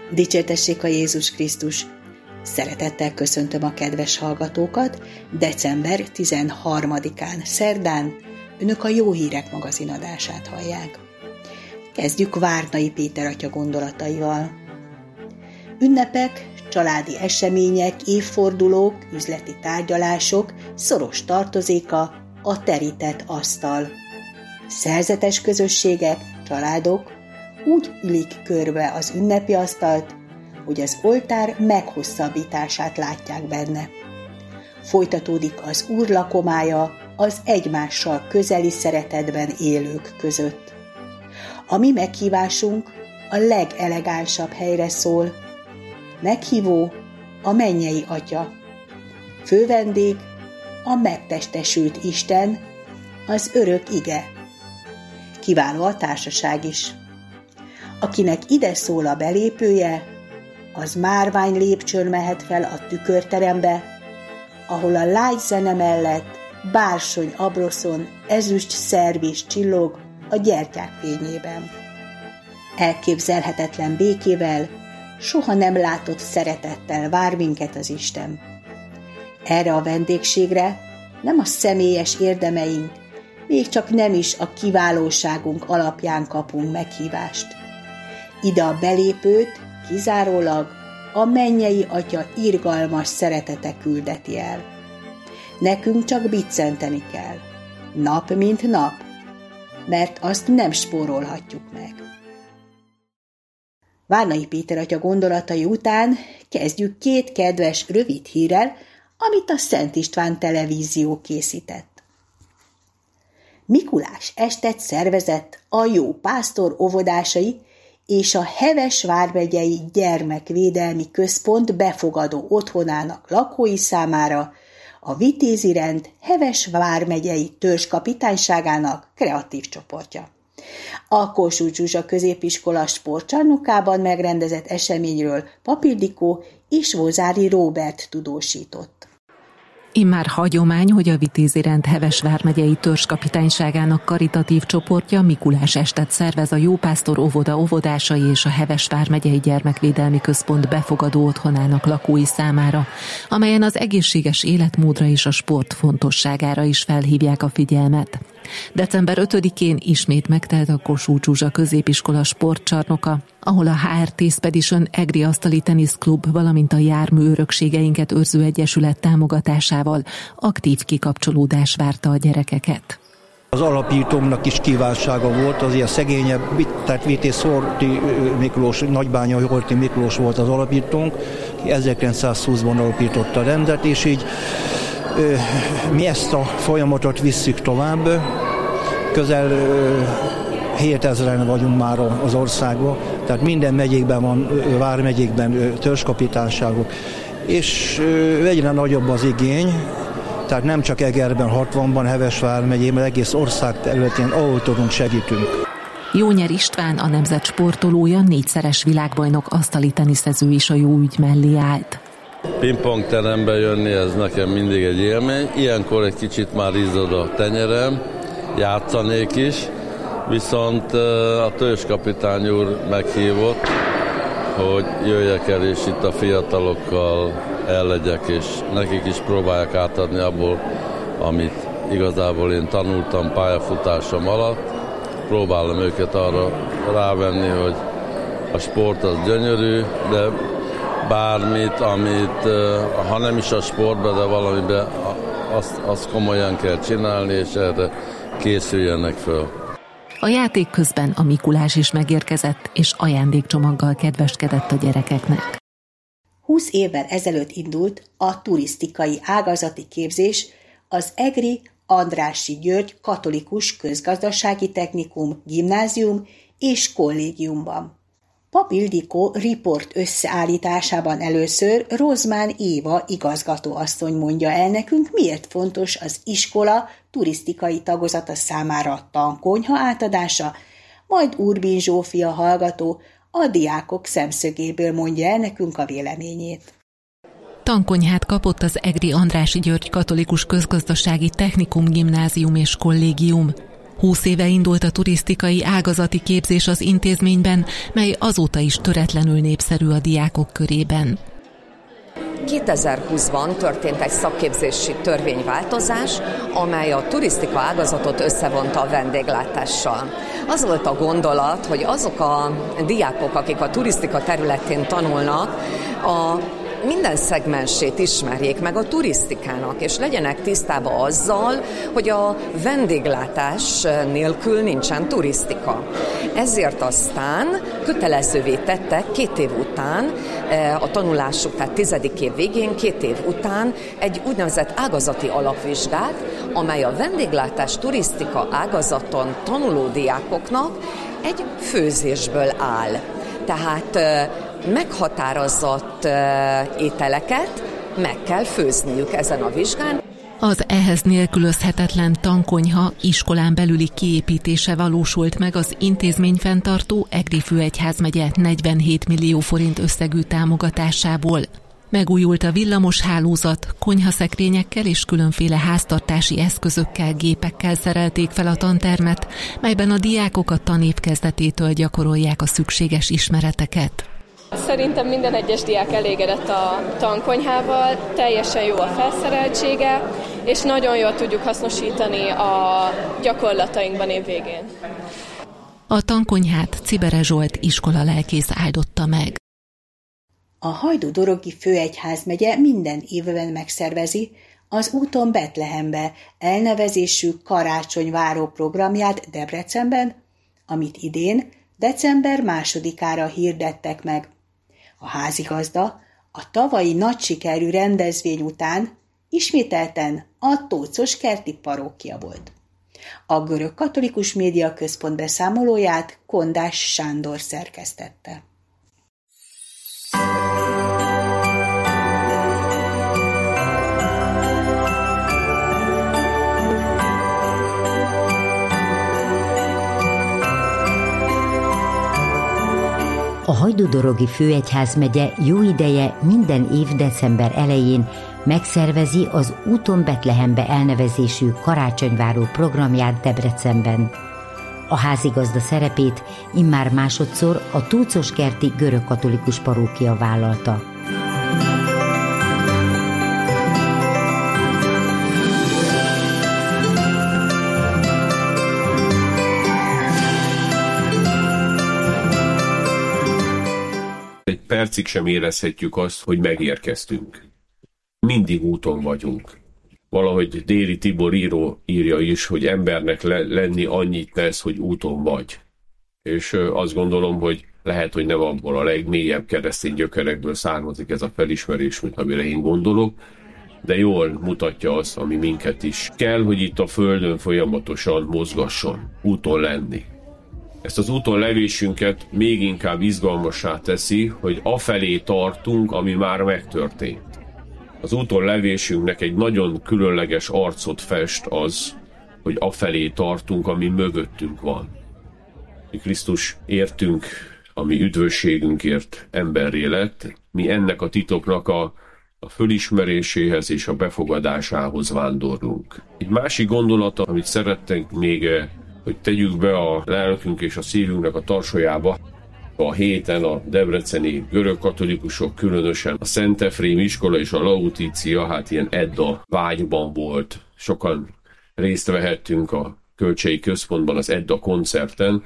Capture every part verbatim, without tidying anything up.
Dicsértessék a Jézus Krisztus! Szeretettel köszöntöm a kedves hallgatókat. december tizenharmadikán, szerdán önök a Jó Hírek magazinadását hallják. Kezdjük Várnai Péter atya gondolataival. Ünnepek, családi események, évfordulók, üzleti tárgyalások szoros tartozéka a terített asztal. Szerzetes közösségek, családok úgy ülik körbe az ünnepi asztalt, hogy az oltár meghosszabbítását látják benne. Folytatódik az Úr lakomája az egymással közeli szeretetben élők között. A mi meghívásunk a legelegánsabb helyre szól. Meghívó a mennyei Atya. Fővendég a megtestesült Isten, az örök ige. Kiváló a társaság is. Akinek ide szól a belépője, az márvány lépcsőn mehet fel a tükörterembe, ahol a lágy zene mellett bársony abroszon ezüst szervis csillog a gyertyák fényében. Elképzelhetetlen békével, soha nem látott szeretettel vár minket az Isten. Erre a vendégségre nem a személyes érdemeink, még csak nem is a kiválóságunk alapján kapunk meghívást. Ide a belépőt kizárólag a mennyei Atya irgalmas szeretete küldeti el. Nekünk csak biccenteni kell, nap mint nap, mert azt nem spórolhatjuk meg. Várnai Péter atya gondolatai után kezdjük két kedves rövid hírrel, amit a Szent István Televízió készített. Mikulás estet szervezett a Jó Pásztor óvodásai és a Heves vármegyei Gyermekvédelmi Központ befogadó otthonának lakói számára a Vitézirend Heves vármegyei törzskapitányságának kreatív csoportja. A Kossuth Zsuzsa középiskola sportcsarnokában megrendezett eseményről Pap Ildikó és Vozári Róbert tudósított. Immár hagyomány, hogy a Vitézirend Heves vármegyei törzskapitányságának karitatív csoportja Mikulás estet szervez a Jó Pásztor óvoda óvodásai és a Heves vármegyei Gyermekvédelmi Központ befogadó otthonának lakói számára, amelyen az egészséges életmódra és a sport fontosságára is felhívják a figyelmet. december ötödikén ismét megtelt a Kossuth Zsuzsa középiskola sportcsarnoka, ahol a há er té Expedition Egri asztali teniszklub, valamint a jármű örökségeinket őrző egyesület támogatásával aktív kikapcsolódás várta a gyerekeket. Az alapítómnak is kívánsága volt, az ilyen szegényebb, tehát Vitéz Horthy Miklós, Nagybánya Horthy Miklós volt az alapítónk, ki ezerkilencszázhúszban alapította a rendet, és így mi ezt a folyamatot visszük tovább. Közel hétezren vagyunk már az országban, tehát minden megyékben van, vármegyékben törzskapitányságok, és egyre nagyobb az igény, tehát nem csak Egerben, hatvanban, Heves vármegyében, egész ország területén, ahol tudunk, segítünk. Jónyer István, a nemzet sportolója, négyszeres világbajnok asztali teniszező is a jó ügy mellé állt. Pingpong terembe jönni, ez nekem mindig egy élmény. Ilyenkor egy kicsit már izzad a tenyerem, játszanék is, viszont a törzskapitány úr meghívott, hogy jöjjek el, és itt a fiatalokkal ellegyek, és nekik is próbálják átadni abból, amit igazából én tanultam pályafutásom alatt. Próbálom őket arra rávenni, hogy a sport az gyönyörű, de bármit, amit, ha nem is a sportban, de valamiben azt, azt komolyan kell csinálni, és erre készüljenek föl. A játék közben a Mikulás is megérkezett, és ajándékcsomaggal kedveskedett a gyerekeknek. húsz évvel ezelőtt indult a turisztikai ágazati képzés az Egri Andrássy György Katolikus Közgazdasági Technikum, Gimnázium és Kollégiumban. Pap Ildikó riport összeállításában először Rozmán Éva igazgatóasszony mondja el nekünk, miért fontos az iskola turisztikai tagozata számára a tankonyha átadása, majd Urbin Zsófia hallgató a diákok szemszögéből mondja el nekünk a véleményét. Tankonyhát kapott az Egri Andrássy György Katolikus Közgazdasági Technikum, Gimnázium és Kollégium. Húsz éve indult a turisztikai ágazati képzés az intézményben, mely azóta is töretlenül népszerű a diákok körében. kétezer-húszban történt egy szakképzési törvényváltozás, amely a turisztika ágazatot összevonta a vendéglátással. Az volt a gondolat, hogy azok a diákok, akik a turisztika területén tanulnak, a minden szegmensét ismerjék meg a turisztikának, és legyenek tisztában azzal, hogy a vendéglátás nélkül nincsen turisztika. Ezért aztán kötelezővé tettek két év után, a tanulásuk, tehát tizedik év végén, két év után egy úgynevezett ágazati alapvizsgát, amely a vendéglátás turisztika ágazaton tanuló diákoknak egy főzésből áll. Tehát meghatározott ételeket meg kell főzniük ezen a vizsgán. Az ehhez nélkülözhetetlen tankonyha iskolán belüli kiépítése valósult meg az intézményfenntartó Egri főegyházmegye negyvenhét millió forint összegű támogatásából. Megújult a villamos hálózat, konyhaszekrényekkel és különféle háztartási eszközökkel, gépekkel szerelték fel a tantermet, melyben a diákok a tanév kezdetétől gyakorolják a szükséges ismereteket. Szerintem minden egyes diák elégedett a tankonyhával, teljesen jó a felszereltsége, és nagyon jól tudjuk hasznosítani a gyakorlatainkban év végén. A tankonyhát Czibere Zsolt iskolalelkész áldotta meg. A Hajdú-Dorogi főegyházmegye minden évben megszervezi az Úton Betlehembe elnevezésű karácsonyváró programját Debrecenben, amit idén december másodikára hirdettek meg. A házigazda a tavalyi nagy sikerű rendezvény után ismételten a Tóczoskerti parókia volt. A Görög Katolikus Média Központ beszámolóját Kondás Sándor szerkesztette. A Hajdú-Dorogi főegyházmegye jó ideje minden év december elején megszervezi az Úton Betlehembe elnevezésű karácsonyváró programját Debrecenben. A házigazda szerepét immár másodszor a Tóczoskerti görög katolikus parókia vállalta. Egy percig sem érezhetjük azt, hogy megérkeztünk. Mindig úton vagyunk. Valahogy Déri Tibor író írja is, hogy embernek le- lenni annyit tesz, hogy úton vagy. És ö, azt gondolom, hogy lehet, hogy nem abból a legmélyebb keresztény gyökerekből származik ez a felismerés, mint amire én gondolok, de jól mutatja azt, ami minket is kell, hogy itt a Földön folyamatosan mozgasson, úton lenni. Ezt az úton levésünket még inkább izgalmassá teszi, hogy afelé tartunk, ami már megtörtént. Az úton levésünknek egy nagyon különleges arcot fest az, hogy afelé tartunk, ami mögöttünk van. Mi Krisztus értünk, ami üdvösségünkért emberré lett, mi ennek a titoknak a, a fölismeréséhez és a befogadásához vándorlunk. Egy másik gondolata, amit szeretnénk még, hogy tegyük be a lelkünk és a szívünknek a tarsolyába, a héten a debreceni görög katolikusok, különösen a Szent Efrém iskola és a Laudícia, hát ilyen Edda vágyban volt. Sokan részt vehettünk a Kölcsei Központban az Edda koncerten.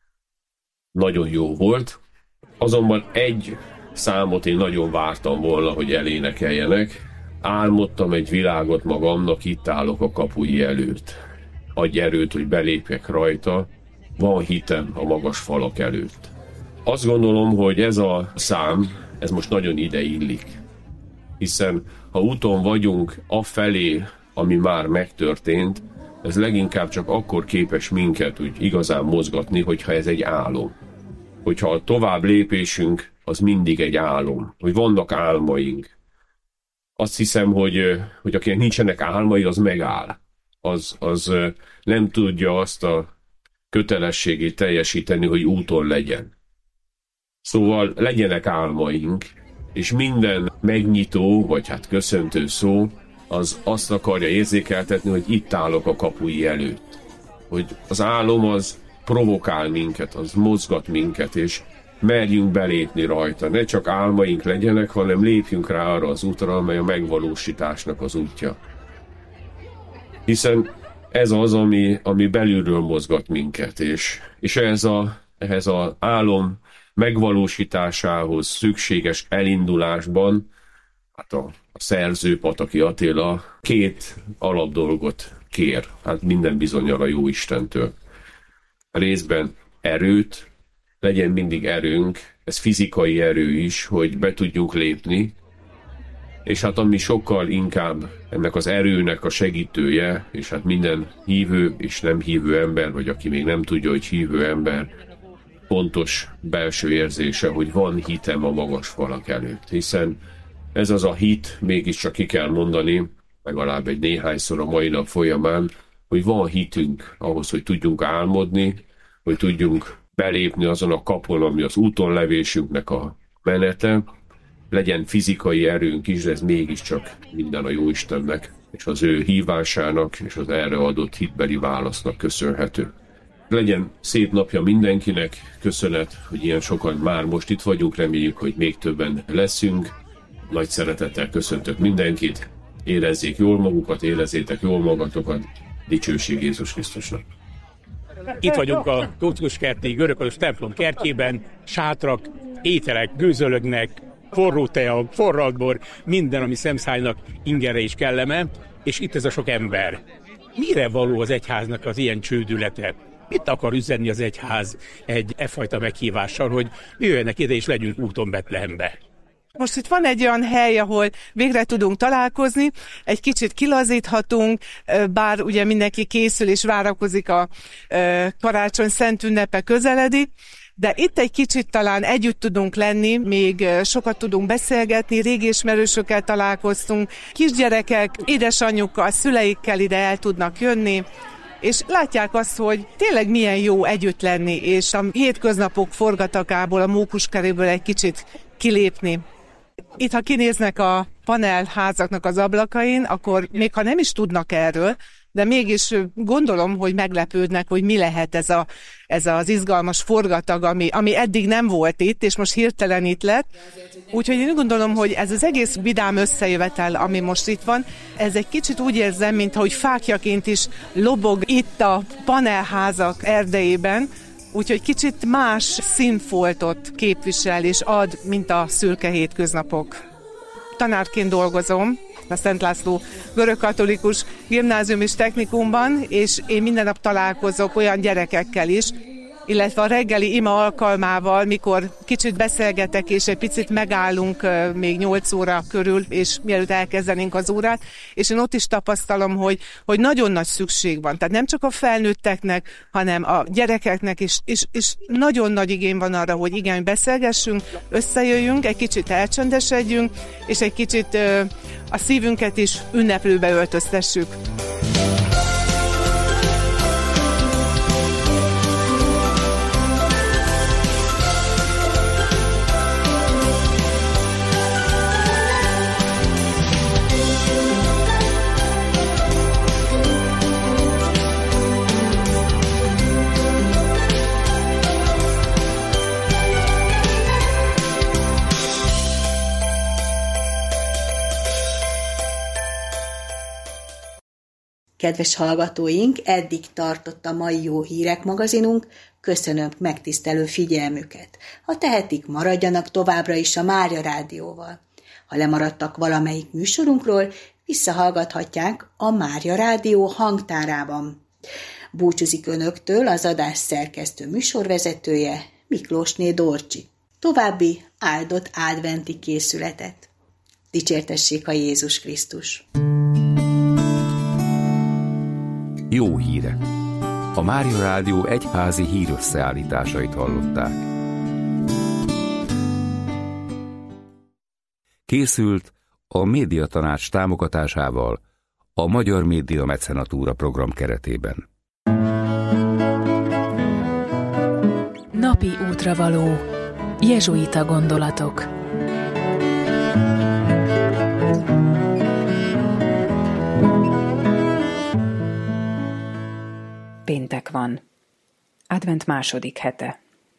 Nagyon jó volt. Azonban egy számot én nagyon vártam volna, hogy elénekeljenek. Álmodtam egy világot magamnak, itt állok a kapui előtt. Adj erőt, hogy belépjek rajta, van hitem a magas falak előtt. Azt gondolom, hogy ez a szám, ez most nagyon ide illik. Hiszen ha úton vagyunk afelé, ami már megtörtént, ez leginkább csak akkor képes minket úgy igazán mozgatni, hogyha ez egy álom. Hogyha a tovább lépésünk, az mindig egy álom. Hogy vannak álmaink. Azt hiszem, hogy, hogy akinek nincsenek álmai, az megáll. Az, az nem tudja azt a kötelességét teljesíteni, hogy úton legyen. Szóval legyenek álmaink, és minden megnyitó, vagy hát köszöntő szó, az azt akarja érzékeltetni, hogy itt állok a kapui előtt. hogy az álom az provokál minket, az mozgat minket, és merjünk belépni rajta. Ne csak álmaink legyenek, hanem lépjünk rá arra az útra, amely a megvalósításnak az útja. Hiszen ez az, ami, ami belülről mozgat minket, és, és ez a, ehhez az álom megvalósításához szükséges elindulásban, hát a, a szerző, Pataki Attila két alapdolgot kér, hát minden bizonnyal a Jóistentől. Részben erőt, legyen mindig erőnk, ez fizikai erő is, hogy be tudjunk lépni, és hát ami sokkal inkább ennek az erőnek a segítője, és hát minden hívő és nem hívő ember, vagy aki még nem tudja, hogy hívő ember, pontos belső érzése, hogy van hitem a magas falak előtt, hiszen ez az a hit, mégiscsak ki kell mondani, legalább egy néhányszor a mai nap folyamán, hogy van hitünk ahhoz, hogy tudjunk álmodni, hogy tudjunk belépni azon a kapon, ami az úton levésünknek a menete, legyen fizikai erőnk is, de ez mégiscsak minden a Jóistennek, és az ő hívásának, és az erre adott hitbeli válasznak köszönhető. Legyen szép napja mindenkinek, köszönet, hogy ilyen sokan már most itt vagyunk, reméljük, hogy még többen leszünk. Nagy szeretettel köszöntök mindenkit, érezzék jól magukat, érezzétek jól magatokat, dicsőség Jézus Krisztusnak. Itt vagyunk a Góckuskerti Görögkoros templom kertjében, sátrak, ételek gőzölögnek, forró tea, forralt bor, minden, ami szemszájnak ingere és kelleme, és itt ez a sok ember. Mire való az egyháznak az ilyen csődülete? Mit akar üzenni az egyház egy e fajta meghívással, hogy jöjjenek ide és legyünk úton Betlehembe? Most itt van egy olyan hely, ahol végre tudunk találkozni, egy kicsit kilazíthatunk, bár ugye mindenki készül és várakozik a karácsony szent ünnepe közeledik, de itt egy kicsit talán együtt tudunk lenni, még sokat tudunk beszélgetni, régi ismerősökkel találkoztunk, kisgyerekek, édesanyjukkal, szüleikkel ide el tudnak jönni, és látják azt, hogy tényleg milyen jó együtt lenni, és a hétköznapok forgatakából, a mókuskeréből egy kicsit kilépni. Itt, ha kinéznek a panelházaknak az ablakain, akkor még ha nem is tudnak erről, de mégis gondolom, hogy meglepődnek, hogy mi lehet ez, a, ez az izgalmas forgatag, ami, ami eddig nem volt itt, és most hirtelen itt lett. Úgyhogy én gondolom, hogy ez az egész vidám összejövetel, ami most itt van, ez egy kicsit úgy érzem, mintha hogy fákjaként is lobog itt a panelházak erdejében, úgyhogy kicsit más színfoltot képvisel és ad, mint a szürke hétköznapok. Tanárként dolgozom a Szent László Görögkatolikus Gimnázium és Technikumban, és én minden nap találkozok olyan gyerekekkel is, illetve a reggeli ima alkalmával, mikor kicsit beszélgetek, és egy picit megállunk még nyolc óra körül, és mielőtt elkezdenénk az órát, és én ott is tapasztalom, hogy, hogy nagyon nagy szükség van. Tehát nem csak a felnőtteknek, hanem a gyerekeknek is, és, és nagyon nagy igény van arra, hogy igen, beszélgessünk, összejöjjünk, egy kicsit elcsendesedjünk, és egy kicsit a szívünket is ünneplőbe öltöztessük. Kedves hallgatóink, eddig tartott a mai Jó Hírek magazinunk, köszönöm megtisztelő figyelmüket. Ha tehetik, maradjanak továbbra is a Mária Rádióval. Ha lemaradtak valamelyik műsorunkról, visszahallgathatják a Mária Rádió hangtárában. Búcsúzik önöktől az adás szerkesztő műsorvezetője, Miklósné Dorcsi. További áldott adventi készületet. Dicsértessék a Jézus Krisztus! Jó hírek! A Mária Rádió egyházi hírösszeállításait hallották. Készült a Médiatanács támogatásával a Magyar Média Mecenatúra program keretében. Napi útravaló. Jezsuita gondolatok. Péntek Advent második hete.